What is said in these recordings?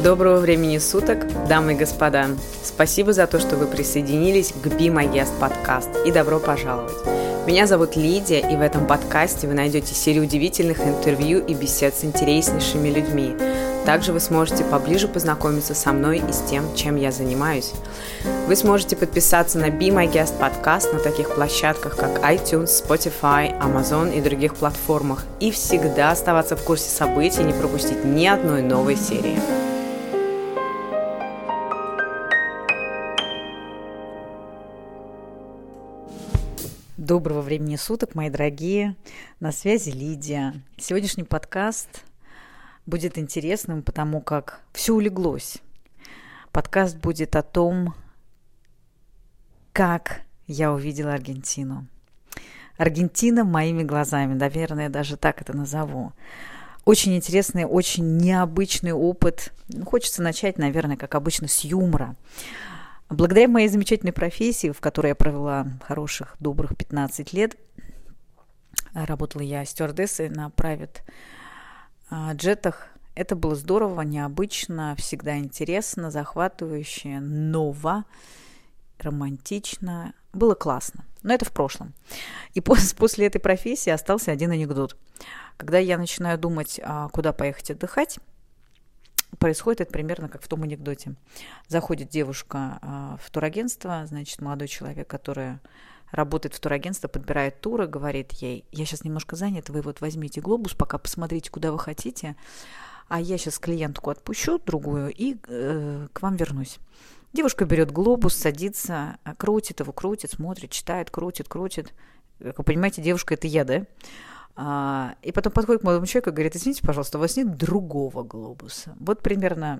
Доброго времени суток, дамы и господа. Спасибо за то, что вы присоединились к Be My Guest подкаст, и добро пожаловать. Меня зовут Лидия, и в этом подкасте вы найдете серию удивительных интервью и бесед с интереснейшими людьми. Также вы сможете поближе познакомиться со мной и с тем, чем я занимаюсь. Вы сможете подписаться на Be My Guest подкаст на таких площадках, как iTunes, Spotify, Amazon и других платформах, и всегда оставаться в курсе событий и не пропустить ни одной новой серии. Доброго времени суток, мои дорогие. На связи Лидия. Сегодняшний подкаст будет интересным, потому как все улеглось. Подкаст будет о том, как я увидела Аргентину. Аргентина моими глазами, наверное, даже так это назову. Очень интересный, очень необычный опыт. Хочется начать, наверное, как обычно, с юмора. Благодаря моей замечательной профессии, в которой я провела хороших, добрых 15 лет, работала я стюардессой на прайвет-джетах. Это было здорово, необычно, всегда интересно, захватывающе, ново, романтично. Было классно. Но это в прошлом. И после этой профессии остался один анекдот. Когда я начинаю думать, куда поехать отдыхать, происходит это примерно как в том анекдоте. Заходит девушка в турагентство, значит, молодой человек, который работает в турагентстве, подбирает туры, говорит ей: я сейчас немножко занят, вы вот возьмите глобус, пока посмотрите, куда вы хотите, а я сейчас клиентку отпущу, другую, и к вам вернусь. Девушка берет глобус, садится, крутит его, смотрит, читает, крутит. Как вы понимаете, девушка — это я, да? И потом подходит к молодому человеку и говорит: извините, пожалуйста, у вас нет другого глобуса? Вот примерно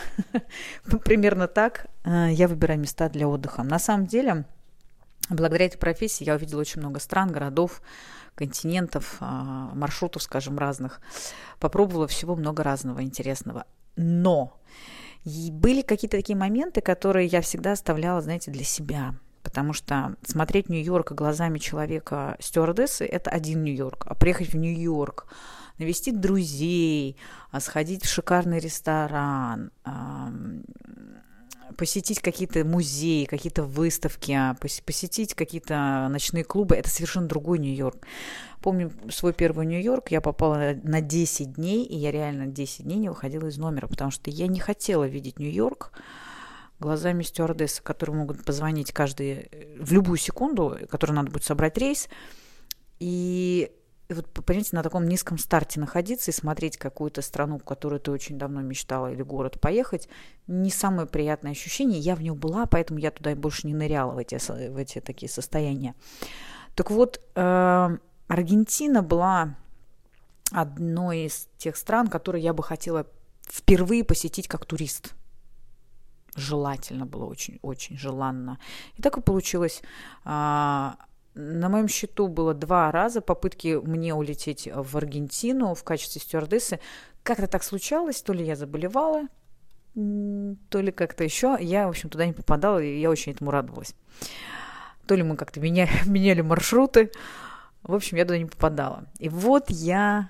так я выбираю места для отдыха. На самом деле, благодаря этой профессии я увидела очень много стран, городов, континентов, маршрутов, скажем, разных. Попробовала всего много разного интересного. Но были какие-то такие моменты, которые я всегда оставляла, знаете, для себя. Потому что смотреть Нью-Йорк глазами человека-стюардессы – это один Нью-Йорк. А приехать в Нью-Йорк, навестить друзей, сходить в шикарный ресторан, посетить какие-то музеи, какие-то выставки, посетить какие-то ночные клубы – это совершенно другой Нью-Йорк. Помню свой первый Нью-Йорк, я попала на 10 дней, и я реально 10 дней не выходила из номера, потому что я не хотела видеть Нью-Йорк глазами стюардессы, которые могут позвонить в любую секунду, которой надо будет собрать рейс. И вот, понимаете, на таком низком старте находиться и смотреть какую-то страну, в которую ты очень давно мечтала, или город поехать, не самое приятное ощущение. Я в нем была, поэтому я туда больше не ныряла, в эти такие состояния. Так вот, Аргентина была одной из тех стран, которые я бы хотела впервые посетить как турист. Желательно было, очень-очень желанно. И так и получилось. На моем счету было 2 раза попытки мне улететь в Аргентину в качестве стюардессы. Как-то так случалось, то ли я заболевала, то ли как-то еще. Я, в общем, туда не попадала, и я очень этому радовалась. То ли мы как-то меняли маршруты. В общем, я туда не попадала. И вот я,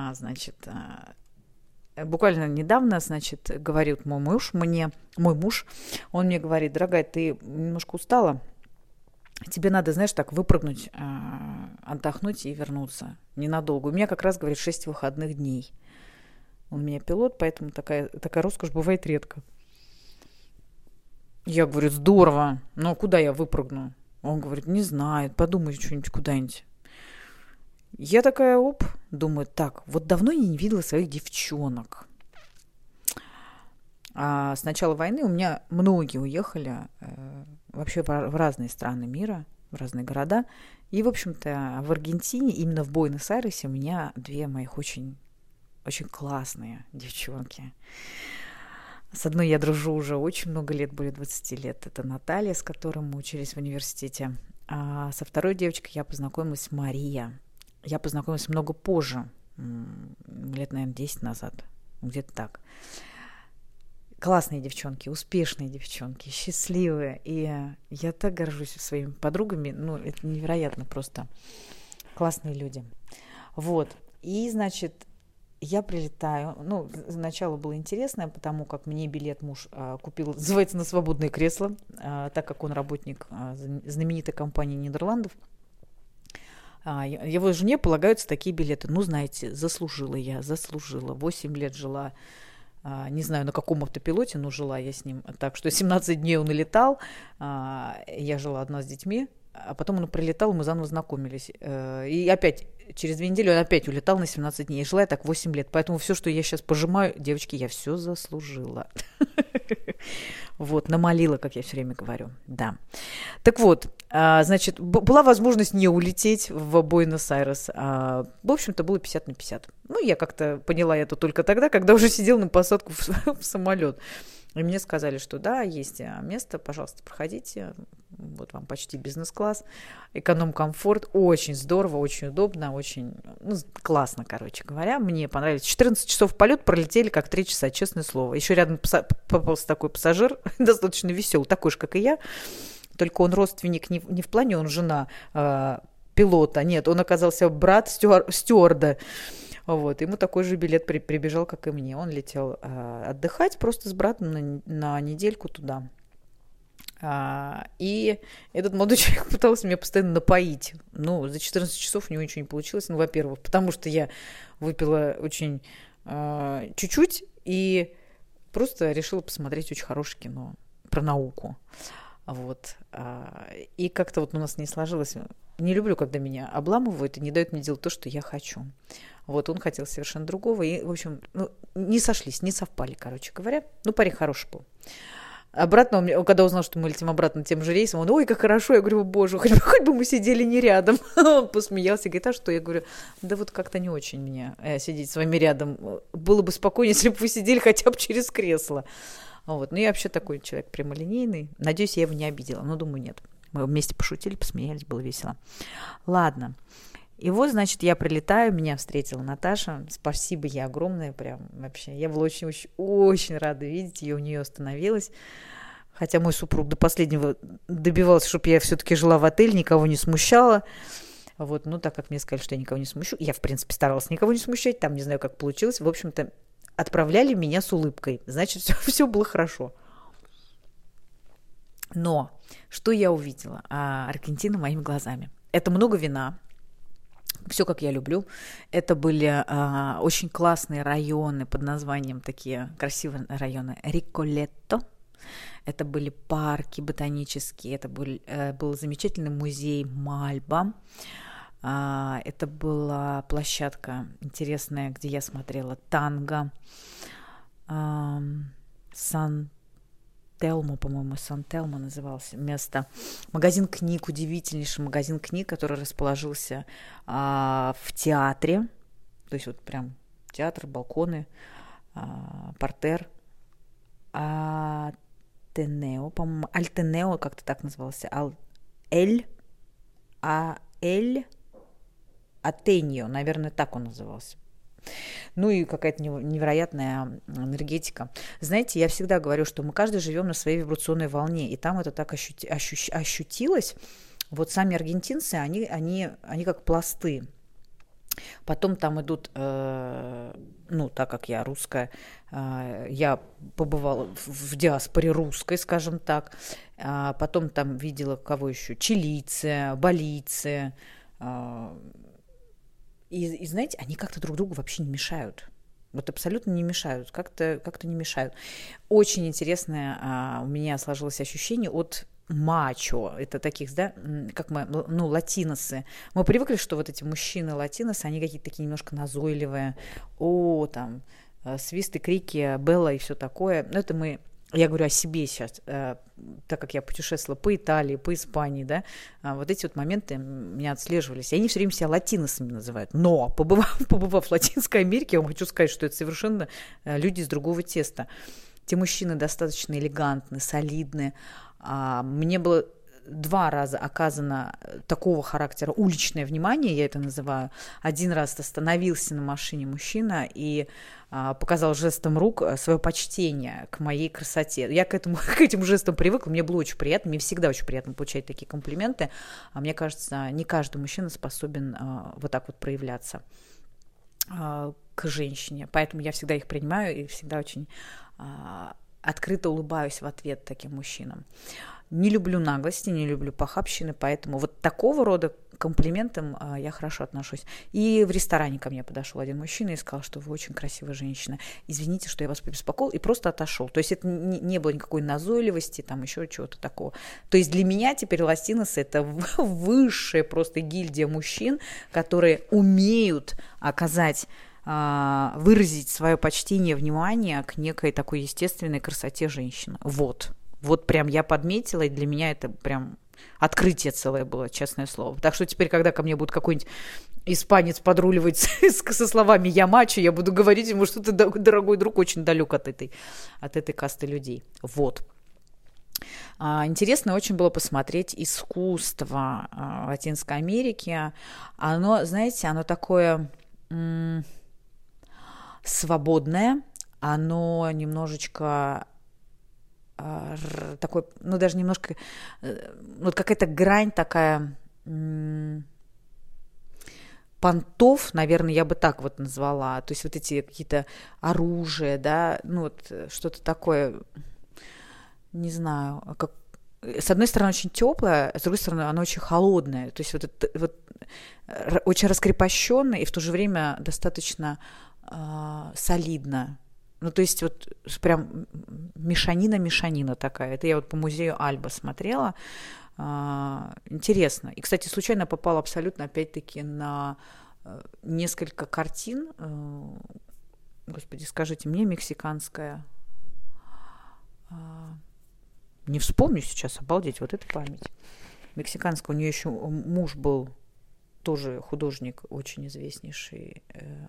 буквально недавно, говорит мой муж, он мне говорит: дорогая, ты немножко устала, тебе надо, так выпрыгнуть, отдохнуть и вернуться ненадолго. У меня как раз, говорит, 6 выходных дней. Он у меня пилот, поэтому такая роскошь бывает редко. Я говорю: здорово, но куда я выпрыгну? Он говорит: не знаю, подумай что-нибудь куда-нибудь. Я такая, думаю, так, вот давно я не видела своих девчонок. А с начала войны у меня многие уехали вообще в разные страны мира, в разные города. И, в общем-то, в Аргентине, именно в Буэнос-Айресе, у меня 2 моих очень, очень классные девчонки. С одной я дружу уже очень много лет, более 20 лет. Это Наталья, с которой мы учились в университете. А со второй девочкой я познакомилась, Мария. Я познакомилась много позже, лет, наверное, 10 назад, где-то так. Классные девчонки, успешные девчонки, счастливые. И я так горжусь своими подругами. Это невероятно просто. Классные люди. Вот. И, я прилетаю. Ну, начало было интересное, потому как мне билет муж купил, называется, на свободное кресло, так как он работник знаменитой компании Нидерландов. Его жене полагаются такие билеты. Ну, знаете, заслужила. 8 лет жила, не знаю, на каком автопилоте, но жила я с ним. Так что 17 дней он и летал, я жила одна с детьми. А потом он прилетал, мы заново знакомились. И опять, через 2 недели он опять улетал на 17 дней. И жила я так 8 лет. Поэтому все, что я сейчас пожимаю, девочки, я все заслужила. Вот, намолила, как я все время говорю. Да. Так вот, значит, была возможность не улететь в Буэнос-Айрес. В общем-то, было 50 на 50. Ну, я как-то поняла это только тогда, когда уже сидела на посадку в самолет. И мне сказали, что да, есть место, пожалуйста, проходите. Вот вам почти бизнес-класс, эконом-комфорт. Очень здорово, очень удобно, очень классно, короче говоря. Мне понравилось. 14 часов полет пролетели как 3 часа, честное слово. Еще рядом попался такой пассажир, достаточно веселый, такой же, как и я. Только он родственник не в плане, он жена пилота. Нет, он оказался брат стюарда. Вот, ему такой же билет прибежал, как и мне. Он летел отдыхать просто с братом на недельку туда. И этот молодой человек пытался меня постоянно напоить. Ну, за 14 часов у него ничего не получилось. Ну, во-первых, потому что я выпила очень чуть-чуть и просто решила посмотреть очень хорошее кино про науку. Вот. И как-то вот у нас не сложилось. Не люблю, когда меня обламывают и не дают мне делать то, что я хочу. Вот, он хотел совершенно другого. И, в общем, не сошлись, не совпали, короче говоря. Ну, парень хороший был. Обратно, он, когда узнал, что мы летим обратно тем же рейсом, он: ой, как хорошо. Я говорю: боже, хоть бы мы сидели не рядом. Он посмеялся, говорит: а что? Я говорю: да вот как-то не очень мне сидеть с вами рядом. Было бы спокойнее, если бы вы сидели хотя бы через кресло. Вот. Ну, я вообще такой человек прямолинейный. Надеюсь, я его не обидела. Но, думаю, нет. Мы вместе пошутили, посмеялись, было весело. Ладно. И вот, значит, я прилетаю, меня встретила Наташа. Спасибо ей огромное, прям вообще. Я была очень-очень рада видеть ее, у нее остановилась. Хотя мой супруг до последнего добивался, чтобы я все-таки жила в отеле, никого не смущала. Вот, ну, так как мне сказали, что я никого не смущу, я, в принципе, старалась никого не смущать, там не знаю, как получилось. В общем-то, отправляли меня с улыбкой. Значит, все было хорошо. Но что я увидела? Аргентина моими глазами. Это много вина. Все, как я люблю. Это были очень классные районы под названием, такие красивые районы, Риколетто. Это были парки ботанические, это был замечательный музей Мальба. Это была площадка интересная, где я смотрела танго. Сан-Телмо, по-моему, Сан-Телмо назывался место. Магазин книг, удивительнейший магазин книг, который расположился в театре. То есть вот прям театр, балконы, портер. Альтенео, по-моему, Альтенео как-то так назывался. Атеньо, наверное, так он назывался. Ну и какая-то невероятная энергетика. Знаете, я всегда говорю, что мы каждый живем на своей вибрационной волне, и там это так ощутилось. Вот сами аргентинцы, они как пласты. Потом там идут, ну, так как я русская, я побывала в диаспоре русской, скажем так. Потом там видела кого еще? Чилийцы, балийцы. И знаете, они как-то друг другу вообще не мешают. Вот абсолютно не мешают, как-то не мешают. Очень интересное у меня сложилось ощущение от мачо. Это таких, да, как мы, ну, латиносы. Мы привыкли, что вот эти мужчины-латиносы, они какие-то такие немножко назойливые. Там, свисты, крики, Белла и все такое. Но это я говорю о себе сейчас, так как я путешествовала по Италии, по Испании, да, вот эти вот моменты меня отслеживались. И они все время себя латиносами называют. Но, побывав в Латинской Америке, я вам хочу сказать, что это совершенно люди из другого теста. Те мужчины достаточно элегантны, солидны. Мне было 2 раза оказано такого характера уличное внимание, я это называю. 1 раз остановился на машине мужчина и показал жестом рук свое почтение к моей красоте. Я к этим жестам привыкла, мне было очень приятно, мне всегда очень приятно получать такие комплименты. Мне кажется, не каждый мужчина способен вот так вот проявляться. к женщине. Поэтому я всегда их принимаю и всегда очень открыто улыбаюсь в ответ таким мужчинам. Не люблю наглости, не люблю похабщины, поэтому вот такого рода комплиментам я хорошо отношусь. И в ресторане ко мне подошел один мужчина и сказал, что вы очень красивая женщина. Извините, что я вас побеспокоил, и просто отошел. То есть это не было никакой назойливости, там еще чего-то такого. То есть для меня теперь латиносы — это высшая просто гильдия мужчин, которые умеют выразить свое почтение, внимание к некой такой естественной красоте женщины. Вот прям я подметила, и для меня это прям открытие целое было, честное слово. Так что теперь, когда ко мне будет какой-нибудь испанец подруливать со словами «я мачо», я буду говорить ему, что ты, дорогой друг, очень далек от этой касты людей. Вот. Интересно очень было посмотреть искусство Латинской Америки. Оно, знаете, оно такое свободное, оно немножечко такой, ну, даже немножко, вот какая-то грань такая, понтов, наверное, я бы так вот назвала, то есть вот эти какие-то оружия, да, ну, вот что-то такое, не знаю, как, с одной стороны, очень теплое, а с другой стороны, оно очень холодное, то есть вот это вот очень раскрепощенное и в то же время достаточно солидно. Ну, то есть вот прям мешанина такая. Это я вот по музею Альба смотрела. Интересно. И, кстати, случайно попала абсолютно, опять-таки, на несколько картин. Господи, скажите мне, мексиканская. Не вспомню сейчас, обалдеть, вот эта память. Мексиканская, у нее еще муж был тоже художник, очень известнейший.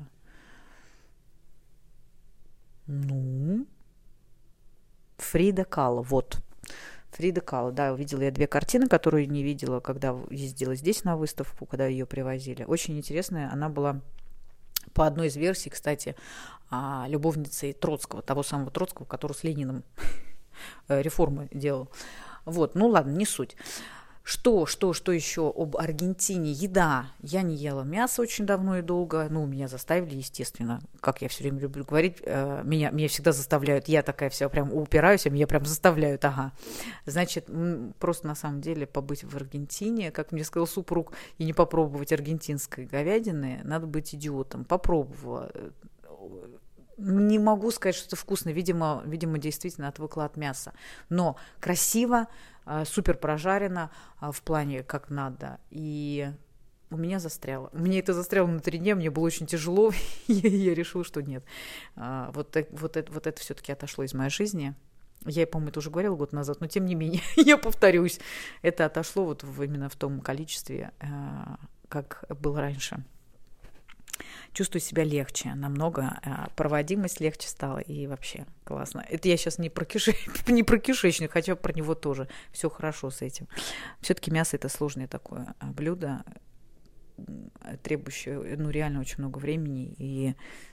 Фрида Кало, вот. Фрида Кало, да, увидела я 2 картины, которые не видела, когда ездила здесь на выставку, когда ее привозили. Очень интересная, она была по одной из версий, кстати, любовницей Троцкого, того самого Троцкого, который с Лениным реформы делал. Вот, ну ладно, не суть. Что еще об Аргентине? Еда. Я не ела мясо очень давно и долго. Ну, меня заставили, естественно. Как я все время люблю говорить, меня всегда заставляют. Я такая вся прям упираюсь, а меня прям заставляют. Ага. Значит, просто на самом деле побыть в Аргентине, как мне сказал супруг, и не попробовать аргентинской говядины, надо быть идиотом. Попробовала. Не могу сказать, что это вкусно. Видимо, действительно отвыкла от мяса. Но красиво, супер прожарено в плане как надо. И у меня застряло. Мне это застряло на 3 дня, мне было очень тяжело. Я решила, что нет. Вот это все-таки отошло из моей жизни. Я, по-моему, это уже говорила год назад, но тем не менее, я повторюсь. Это отошло вот именно в том количестве, как было раньше. Чувствую себя легче, намного, проводимость легче стала, и вообще классно. Это я сейчас не про кишечник, хотя про него тоже все хорошо с этим. Все-таки мясо — это сложное такое блюдо, требующее, реально очень много времени, и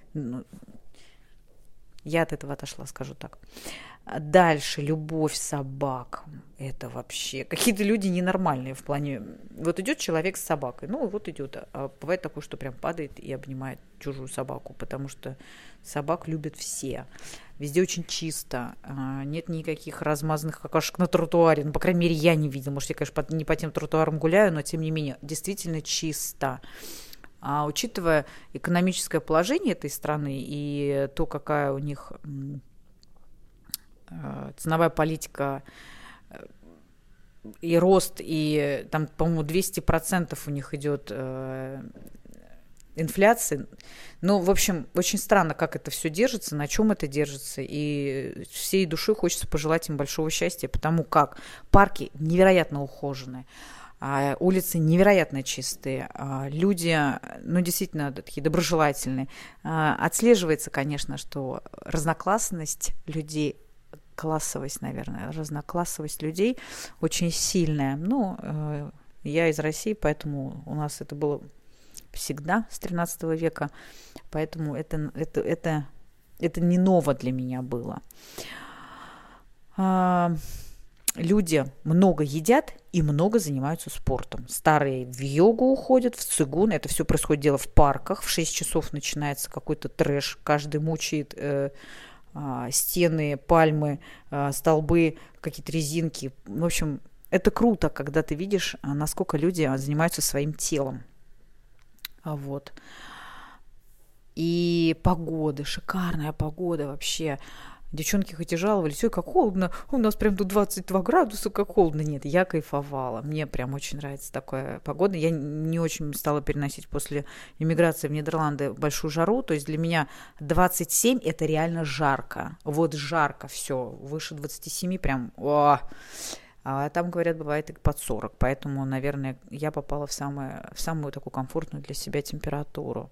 я от этого отошла, скажу так. Дальше, любовь собак. Это вообще... Какие-то люди ненормальные в плане... Вот идет человек с собакой. Ну, вот идет. А бывает такое, что прям падает и обнимает чужую собаку, потому что собак любят все. Везде очень чисто. Нет никаких размазанных какашек на тротуаре. Ну, по крайней мере, я не видела. Может, я, конечно, не по тем тротуарам гуляю, но, тем не менее, действительно чисто. А учитывая экономическое положение этой страны и то, какая у них ценовая политика и рост, и там, по-моему, 200% у них идет инфляции. Ну, в общем, очень странно, как это все держится, на чем это держится, и всей душой хочется пожелать им большого счастья, потому как парки невероятно ухоженные, улицы невероятно чистые, люди, ну, действительно, такие доброжелательные. Отслеживается, конечно, что разноклассность людей, классовость, наверное, разноклассовость людей очень сильная. Ну, я из России, поэтому у нас это было всегда с 13 века, поэтому это не ново для меня было. люди много едят и много занимаются спортом. Старые в йогу уходят, в цигун. Это все происходит дело в парках. В 6 часов начинается какой-то трэш. Каждый мучает стены, пальмы, столбы, какие-то резинки. В общем, это круто, когда ты видишь, насколько люди занимаются своим телом. Вот. И погода, шикарная погода вообще. Девчонки хоть и жаловались, ой, как холодно, у нас прям тут 22 градуса, как холодно. Нет, я кайфовала, мне прям очень нравится такая погода. Я не очень стала переносить после иммиграции в Нидерланды большую жару, то есть для меня 27 это реально жарко. Вот жарко все, выше 27 прям, о! А там, говорят, бывает и под 40, поэтому, наверное, я попала в самую такую комфортную для себя температуру.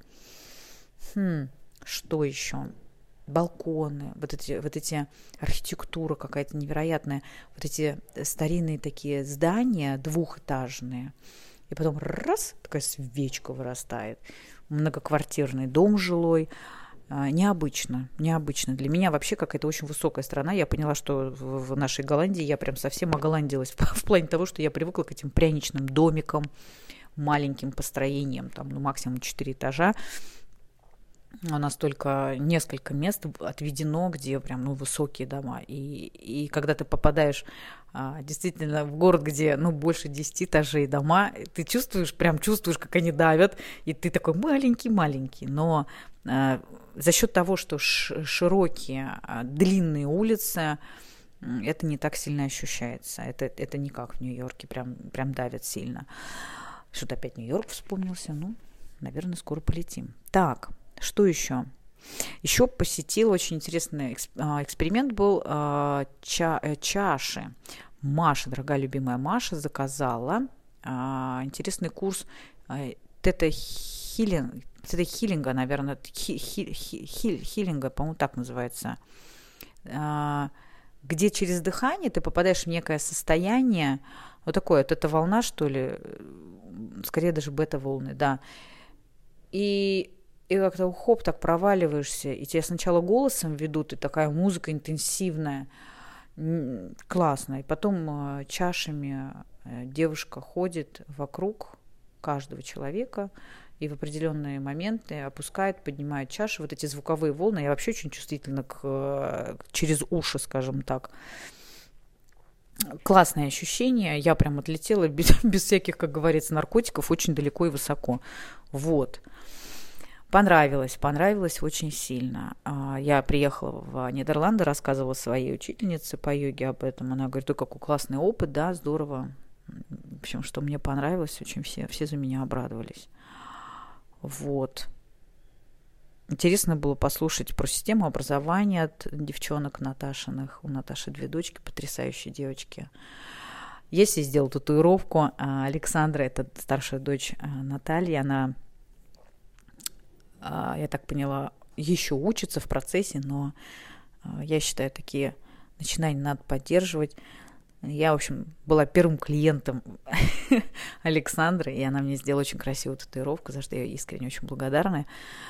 Что еще? Балконы, вот эти архитектура какая-то невероятная, вот эти старинные такие здания двухэтажные, и потом раз, такая свечка вырастает, многоквартирный дом жилой. Необычно. Для меня вообще какая-то очень высокая страна. Я поняла, что в нашей Голландии я прям совсем оголландилась в плане того, что я привыкла к этим пряничным домикам, маленьким построениям, там, максимум 4 этажа. У нас только несколько мест отведено, где прям, высокие дома. И когда ты попадаешь действительно в город, где, больше 10 этажей дома, ты чувствуешь, как они давят, и ты такой маленький. Но за счет того, что широкие, длинные улицы, это не так сильно ощущается. Это не как в Нью-Йорке, прям давит сильно. Что-то опять Нью-Йорк вспомнился. Наверное, скоро полетим. Так. Что еще? Еще посетила очень интересный эксперимент был чаши. Маша, дорогая любимая Маша, заказала интересный курс тета-хиллинга, наверное, хиллинга, по-моему, так называется, где через дыхание ты попадаешь в некое состояние, вот такое, тета-волна, что ли, скорее даже бета-волны, да, и как-то хоп, так проваливаешься, и тебя сначала голосом ведут, и такая музыка интенсивная, классная, и потом чашами девушка ходит вокруг каждого человека, и в определенные моменты опускает, поднимает чашу, вот эти звуковые волны, я вообще очень чувствительна через уши, скажем так. Классное ощущение, я прям отлетела без всяких, как говорится, наркотиков, очень далеко и высоко. Вот. Понравилось очень сильно. Я приехала в Нидерланды, рассказывала своей учительнице по йоге об этом. Она говорит, какой классный опыт, да, здорово. В общем, что мне понравилось, очень все за меня обрадовались. Вот. Интересно было послушать про систему образования от девчонок Наташиных. У Наташи 2 дочки, потрясающие девочки. Я себе сделала татуировку. Александра, это старшая дочь Натальи, она, я так поняла, еще учится в процессе, но я считаю, такие начинания надо поддерживать. Я, в общем, была первым клиентом Александры, и она мне сделала очень красивую татуировку, за что я искренне очень благодарна.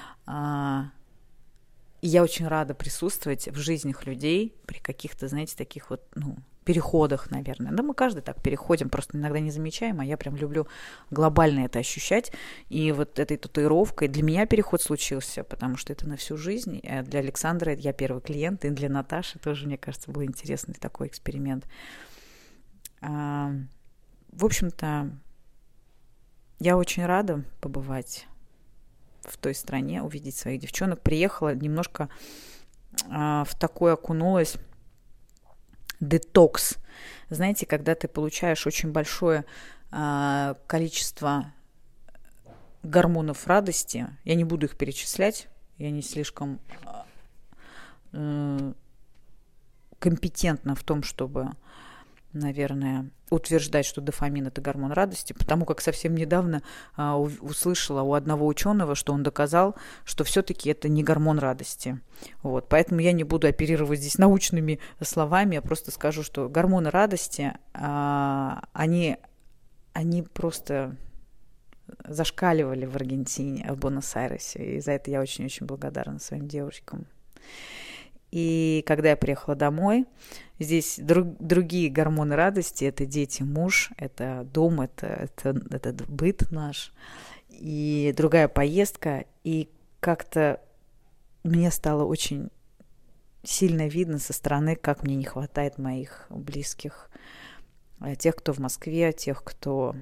И я очень рада присутствовать в жизнях людей при каких-то, знаете, таких вот, переходах, наверное. Да, мы каждый так переходим, просто иногда не замечаем, а я прям люблю глобально это ощущать. И вот этой татуировкой для меня переход случился, потому что это на всю жизнь. А для Александры я первый клиент, и для Наташи тоже, мне кажется, был интересный такой эксперимент. В общем-то, я очень рада побывать в той стране, увидеть своих девчонок. Приехала, немножко в такое окунулась детокс. Знаете, когда ты получаешь очень большое количество гормонов радости, я не буду их перечислять, я не слишком компетентна в том, чтобы, наверное, утверждать, что дофамин – это гормон радости, потому как совсем недавно услышала у одного ученого, что он доказал, что все-таки это не гормон радости. Вот. Поэтому я не буду оперировать здесь научными словами, я просто скажу, что гормоны радости, они просто зашкаливали в Аргентине, в Буэнос-Айресе, и за это я очень-очень благодарна своим девушкам. И когда я приехала домой, здесь другие гормоны радости. Это дети, муж, это дом, это быт наш. И другая поездка. И как-то мне стало очень сильно видно со стороны, как мне не хватает моих близких. Тех, кто в Москве, тех, кто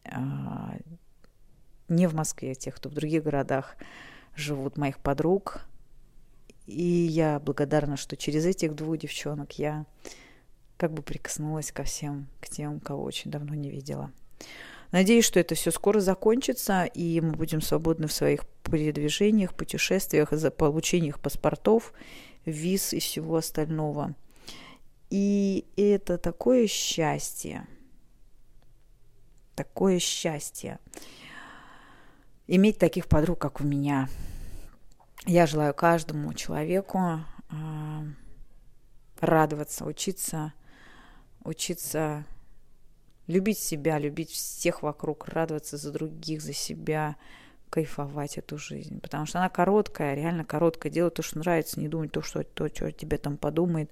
не в Москве, тех, кто в других городах живут, моих подруг. И я благодарна, что через этих двух девчонок я как бы прикоснулась ко всем, к тем, кого очень давно не видела. Надеюсь, что это все скоро закончится, и мы будем свободны в своих передвижениях, путешествиях, за получениях паспортов, виз и всего остального. И это такое счастье иметь таких подруг, как у меня. Я желаю каждому человеку радоваться, учиться любить себя, любить всех вокруг, радоваться за других, за себя, кайфовать эту жизнь. Потому что она короткая, реально короткая. Делать то, что нравится, не думать то, что тебе там подумает.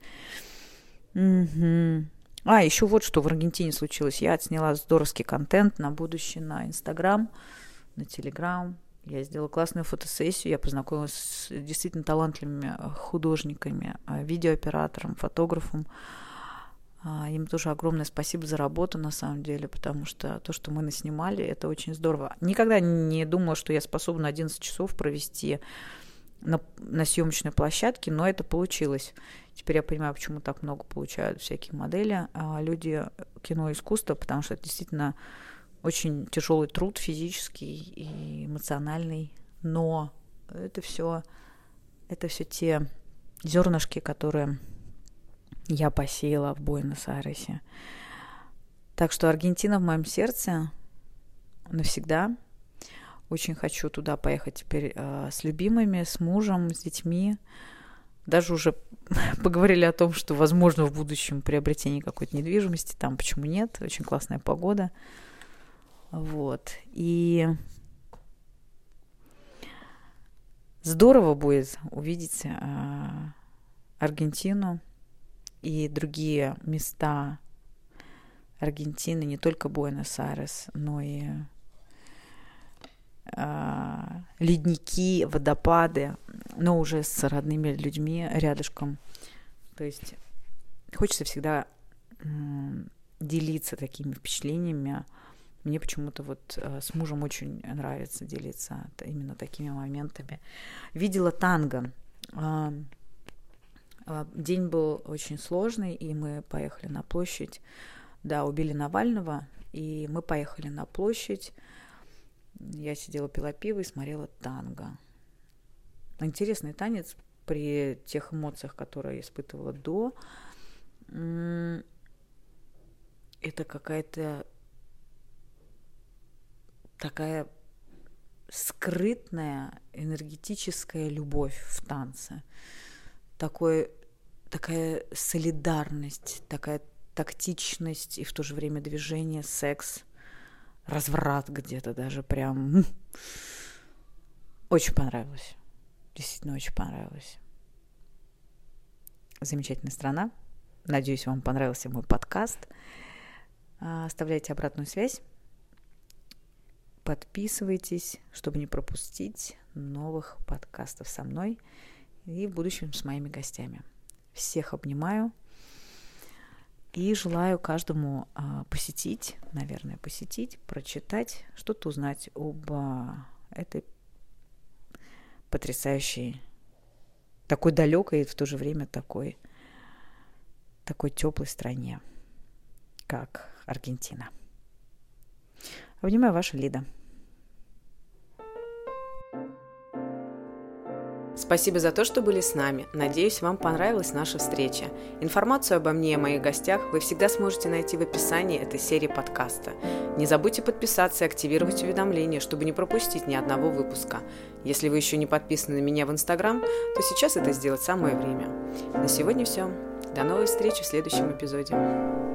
Угу. Еще вот что в Аргентине случилось. Я отсняла здоровский контент на будущее, на Инстаграм, на Телеграм. Я сделала классную фотосессию, я познакомилась с действительно талантливыми художниками, видеооператором, фотографом. Им тоже огромное спасибо за работу, на самом деле, потому что то, что мы наснимали, это очень здорово. Никогда не думала, что я способна 11 часов провести на съемочной площадке, но это получилось. Теперь я понимаю, почему так много получают всякие модели, люди кино и искусства, потому что это действительно очень тяжелый труд, физический и эмоциональный, но это все те зернышки, которые я посеяла в Буэнос-Айресе. Так что Аргентина в моем сердце навсегда. Очень хочу туда поехать теперь с любимыми, с мужем, с детьми. Даже уже поговорили о том, что возможно в будущем приобретение какой-то недвижимости. Там почему нет? Очень классная погода. Вот. И здорово будет увидеть Аргентину и другие места Аргентины, не только Буэнос-Айрес, но и ледники, водопады, но уже с родными людьми рядышком. То есть хочется всегда делиться такими впечатлениями. Мне почему-то вот с мужем очень нравится делиться именно такими моментами. Видела танго. День был очень сложный, и мы поехали на площадь. Да, убили Навального, и мы поехали на площадь. Я сидела, пила пиво и смотрела танго. Интересный танец при тех эмоциях, которые я испытывала до. Это какая-то такая скрытная энергетическая любовь в танце. Такая солидарность, такая тактичность и в то же время движение, секс, разврат где-то даже прям. Очень понравилось. Действительно очень понравилось. Замечательная страна. Надеюсь, вам понравился мой подкаст. Оставляйте обратную связь. Подписывайтесь, чтобы не пропустить новых подкастов со мной и в будущем с моими гостями. Всех обнимаю и желаю каждому посетить, прочитать, что-то узнать об этой потрясающей, такой далекой и в то же время такой теплой стране, как Аргентина. Обнимаю, ваша Лида. Спасибо за то, что были с нами. Надеюсь, вам понравилась наша встреча. Информацию обо мне и моих гостях вы всегда сможете найти в описании этой серии подкаста. Не забудьте подписаться и активировать уведомления, чтобы не пропустить ни одного выпуска. Если вы еще не подписаны на меня в Инстаграм, то сейчас это сделать самое время. На сегодня все. До новой встречи в следующем эпизоде.